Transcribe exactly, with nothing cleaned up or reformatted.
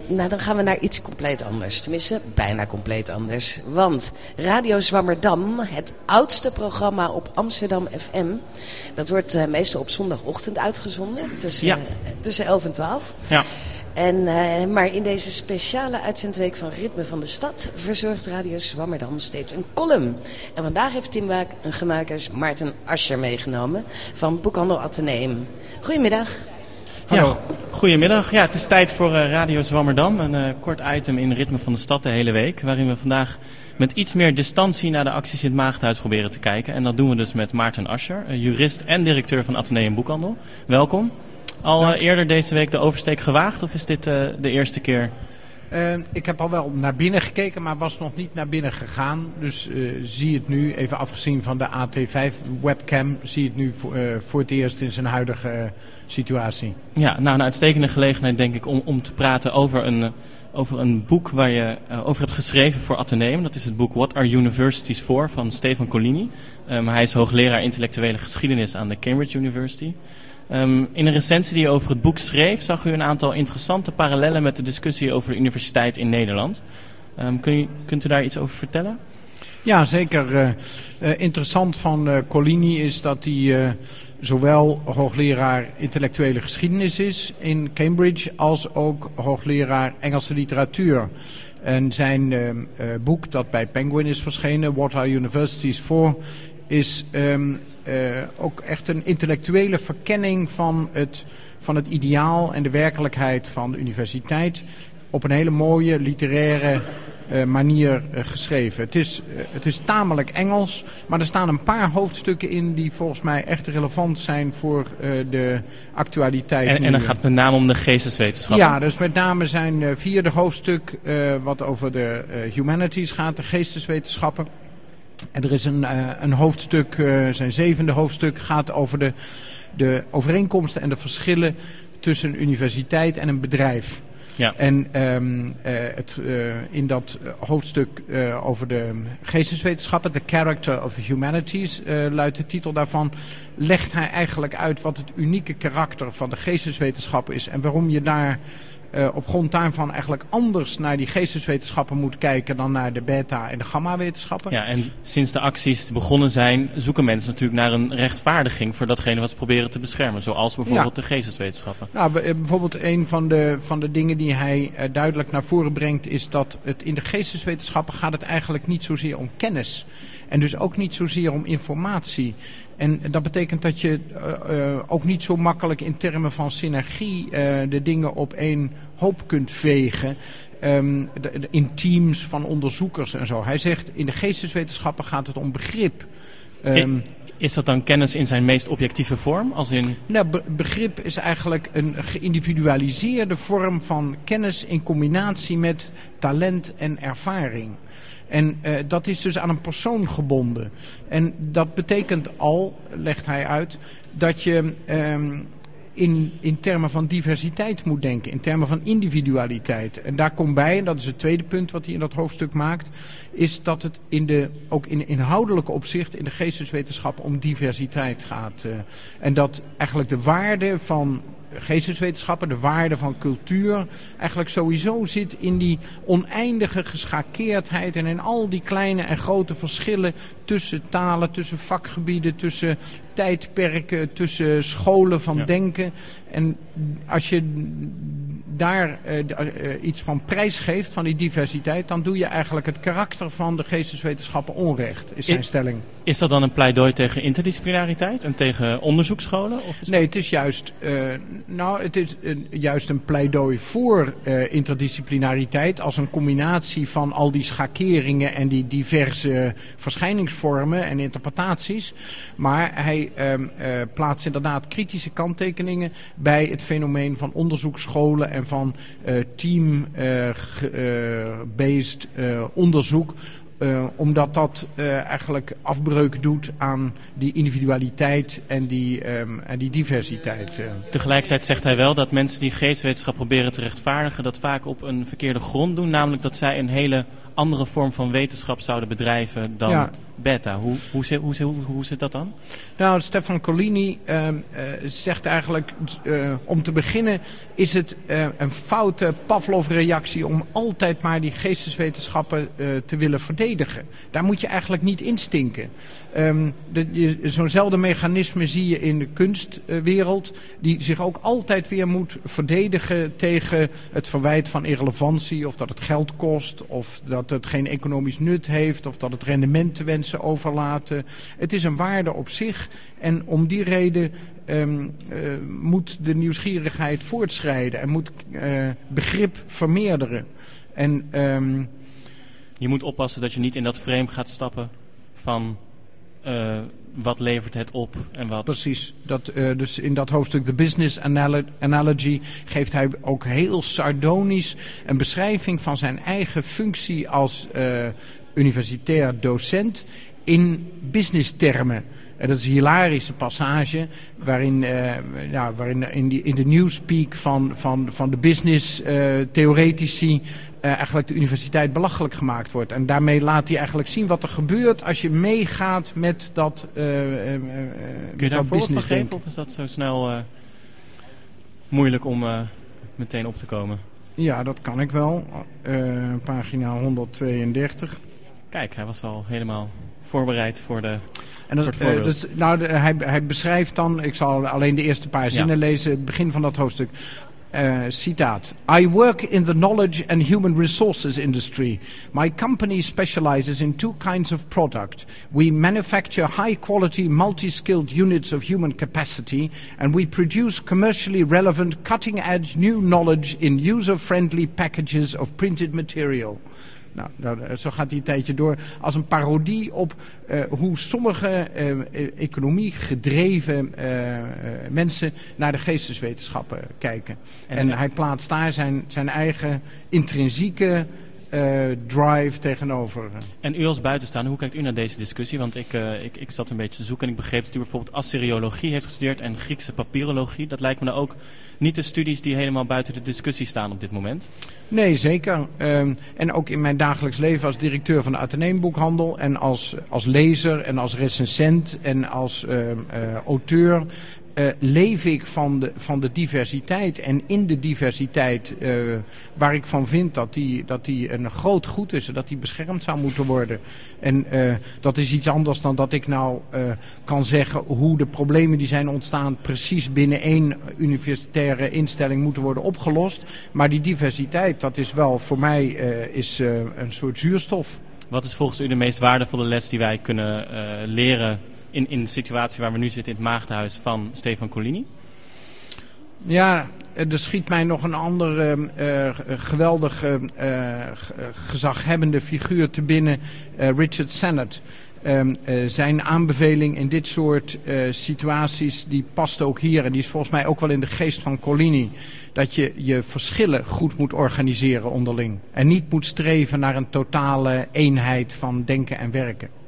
nou, dan gaan we naar iets compleet anders. Tenminste, bijna compleet anders. Want Radio Zwammerdam, het oudste programma op Amsterdam F M... dat wordt uh, meestal op zondagochtend uitgezonden. Tussen, ja. uh, tussen elf en twaalf. Ja. En, uh, maar in deze speciale uitzendweek van Ritme van de Stad verzorgt Radio Zwammerdam steeds een column. En vandaag heeft Tim Waak een gemakers Maarten Ascher meegenomen van Boekhandel Atheneum. Goedemiddag. Hallo. Ja, goedemiddag. Ja, het is tijd voor uh, Radio Zwammerdam. Een uh, kort item in Ritme van de Stad de hele week. Waarin we vandaag met iets meer distantie naar de acties in het Maagdhuis proberen te kijken. En dat doen we dus met Maarten Ascher, uh, jurist en directeur van Atheneum Boekhandel. Welkom. Al uh, eerder deze week de oversteek gewaagd of is dit uh, de eerste keer? Uh, ik heb al wel naar binnen gekeken, maar was nog niet naar binnen gegaan. Dus uh, zie het nu, even afgezien van de A T vijf webcam, zie het nu voor, uh, voor het eerst in zijn huidige uh, situatie. Ja, nou een uitstekende gelegenheid denk ik om, om te praten over een, uh, over een boek waar je uh, over hebt geschreven voor Atheneum. Dat is het boek What Are Universities For van Stefan Collini. Um, hij is hoogleraar intellectuele geschiedenis aan de Cambridge University. Um, in een recensie die je over het boek schreef, zag u een aantal interessante parallellen met de discussie over de universiteit in Nederland. Um, kun je, kunt u daar iets over vertellen? Ja, zeker. Uh, uh, interessant van uh, Collini is dat hij uh, zowel hoogleraar intellectuele geschiedenis is in Cambridge als ook hoogleraar Engelse literatuur. En zijn uh, uh, boek dat bij Penguin is verschenen, What Are Universities For, is um, uh, ook echt een intellectuele verkenning van het, van het ideaal en de werkelijkheid van de universiteit op een hele mooie literaire uh, manier uh, geschreven. Het is, uh, het is tamelijk Engels, maar er staan een paar hoofdstukken in die volgens mij echt relevant zijn voor uh, de actualiteit. En, en dan gaat het met name om de geesteswetenschappen? Ja, dus met name zijn uh, vierde hoofdstuk uh, wat over de uh, humanities gaat, de geesteswetenschappen. En er is een, uh, een hoofdstuk, uh, zijn zevende hoofdstuk, gaat over de, de overeenkomsten en de verschillen tussen een universiteit en een bedrijf. Ja. En um, uh, het, uh, in dat hoofdstuk uh, over de geesteswetenschappen, The Character of the Humanities, uh, luidt de titel daarvan, legt hij eigenlijk uit wat het unieke karakter van de geesteswetenschappen is en waarom je daar Uh, op grond daarvan eigenlijk anders naar die geesteswetenschappen moet kijken dan naar de beta- en de gamma-wetenschappen. Ja, en sinds de acties begonnen zijn, zoeken mensen natuurlijk naar een rechtvaardiging voor datgene wat ze proberen te beschermen. Zoals bijvoorbeeld ja. de geesteswetenschappen. Nou, bijvoorbeeld een van de, van de dingen die hij uh, duidelijk naar voren brengt is dat het in de geesteswetenschappen gaat het eigenlijk niet zozeer om kennis. En dus ook niet zozeer om informatie. En dat betekent dat je uh, uh, ook niet zo makkelijk in termen van synergie uh, de dingen op één hoop kunt vegen. Um, de, de, in teams van onderzoekers en zo. Hij zegt in de geesteswetenschappen gaat het om begrip. Um, Is dat dan kennis in zijn meest objectieve vorm? Als in... Nou, be- begrip is eigenlijk een geïndividualiseerde vorm van kennis in combinatie met talent en ervaring. En uh, dat is dus aan een persoon gebonden. En dat betekent al, legt hij uit, dat je um, in, in termen van diversiteit moet denken. In termen van individualiteit. En daar komt bij, en dat is het tweede punt wat hij in dat hoofdstuk maakt, is dat het in de, ook in inhoudelijke opzicht in de geesteswetenschappen om diversiteit gaat. Uh, en dat eigenlijk de waarde van geesteswetenschappen, de waarde van cultuur, eigenlijk sowieso zit in die oneindige geschakeerdheid en in al die kleine en grote verschillen tussen talen, tussen vakgebieden, tussen tijdperken, tussen scholen van ja. denken. En als je daar uh, uh, iets van prijs geeft, van die diversiteit, dan doe je eigenlijk het karakter van de geesteswetenschappen onrecht, is zijn is, stelling. Is dat dan een pleidooi tegen interdisciplinariteit en tegen onderzoeksscholen? Of is nee, dat... het is juist, uh, nou, het is uh, juist een pleidooi voor uh, interdisciplinariteit als een combinatie van al die schakeringen en die diverse verschijningsvormen en interpretaties. Maar hij uh, uh, plaatst inderdaad kritische kanttekeningen bij het fenomeen van onderzoeksscholen en van uh, team-based uh, uh, onderzoek. Uh, omdat dat uh, eigenlijk afbreuk doet aan die individualiteit en die, um, en die diversiteit. Uh. Tegelijkertijd zegt hij wel dat mensen die geesteswetenschap proberen te rechtvaardigen dat vaak op een verkeerde grond doen. Namelijk dat zij een hele andere vorm van wetenschap zouden bedrijven dan ja. beta. Hoe, hoe, hoe, hoe, hoe, hoe zit dat dan? Nou, Stefan Collini uh, uh, zegt eigenlijk, uh, om te beginnen is het uh, een foute Pavlov-reactie om altijd maar die geesteswetenschappen uh, te willen verdedigen. Daar moet je eigenlijk niet instinken. Um, de, zo'nzelfde mechanisme zie je in de kunstwereld, die zich ook altijd weer moet verdedigen tegen het verwijt van irrelevantie, of dat het geld kost, of dat het geen economisch nut heeft, of dat het rendement te wensen overlaten. Het is een waarde op zich en om die reden um, uh, moet de nieuwsgierigheid voortschrijden en moet uh, begrip vermeerderen. En, um, je moet oppassen dat je niet in dat frame gaat stappen van uh, wat levert het op en wat... Precies. Dat, uh, dus in dat hoofdstuk The Business Analogy geeft hij ook heel sardonisch een beschrijving van zijn eigen functie als uh, universitair docent in businesstermen. En dat is een hilarische passage waarin, uh, ja, waarin in, die, in de newspeak van, van, van de business uh, theoretici Uh, eigenlijk de universiteit belachelijk gemaakt wordt. En daarmee laat hij eigenlijk zien wat er gebeurt als je meegaat met dat uh, uh, uh, Kun je daar een voorbeeld van geven of is dat zo snel uh, moeilijk om uh, meteen op te komen? Ja, dat kan ik wel. Uh, pagina honderdtweeëndertig. Kijk, hij was al helemaal voorbereid voor de... En dat, uh, dus, nou, de, hij, hij beschrijft dan, ik zal alleen de eerste paar zinnen ja. lezen, het begin van dat hoofdstuk. Uh, citaat. I work in the knowledge and human resources industry. My company specializes in two kinds of product. We manufacture high-quality, multi-skilled units of human capacity, and we produce commercially relevant, cutting-edge new knowledge in user-friendly packages of printed material. Nou, nou, zo gaat hij een tijdje door als een parodie op uh, hoe sommige uh, economie gedreven uh, uh, mensen naar de geesteswetenschappen kijken. En, en hij plaatst daar zijn, zijn eigen intrinsieke uh, drive tegenover. En u als buitenstaander, hoe kijkt u naar deze discussie? Want ik, uh, ik, ik zat een beetje te zoeken en ik begreep dat u bijvoorbeeld Assyriologie heeft gestudeerd en Griekse papyrologie. Dat lijkt me nou ook niet de studies die helemaal buiten de discussie staan op dit moment. Nee, zeker. Um, en ook in mijn dagelijks leven als directeur van de Atheneumboekhandel en als, als lezer en als recensent en als uh, uh, auteur uh, leef ik van de, van de diversiteit. En in de diversiteit uh, waar ik van vind dat die, dat die een groot goed is en dat die beschermd zou moeten worden. En uh, dat is iets anders dan dat ik nou uh, kan zeggen hoe de problemen die zijn ontstaan precies binnen één universitaire instelling moeten worden opgelost. Maar die diversiteit, dat is wel voor mij uh, is, uh, een soort zuurstof. Wat is volgens u de meest waardevolle les die wij kunnen uh, leren in, in de situatie waar we nu zitten in het Maagdenhuis van Stefan Collini? Ja, er schiet mij nog een andere uh, geweldige uh, gezaghebbende figuur te binnen, uh, Richard Sennett. Um, uh, zijn aanbeveling in dit soort uh, situaties, die past ook hier en die is volgens mij ook wel in de geest van Collini. Dat je je verschillen goed moet organiseren onderling. En niet moet streven naar een totale eenheid van denken en werken.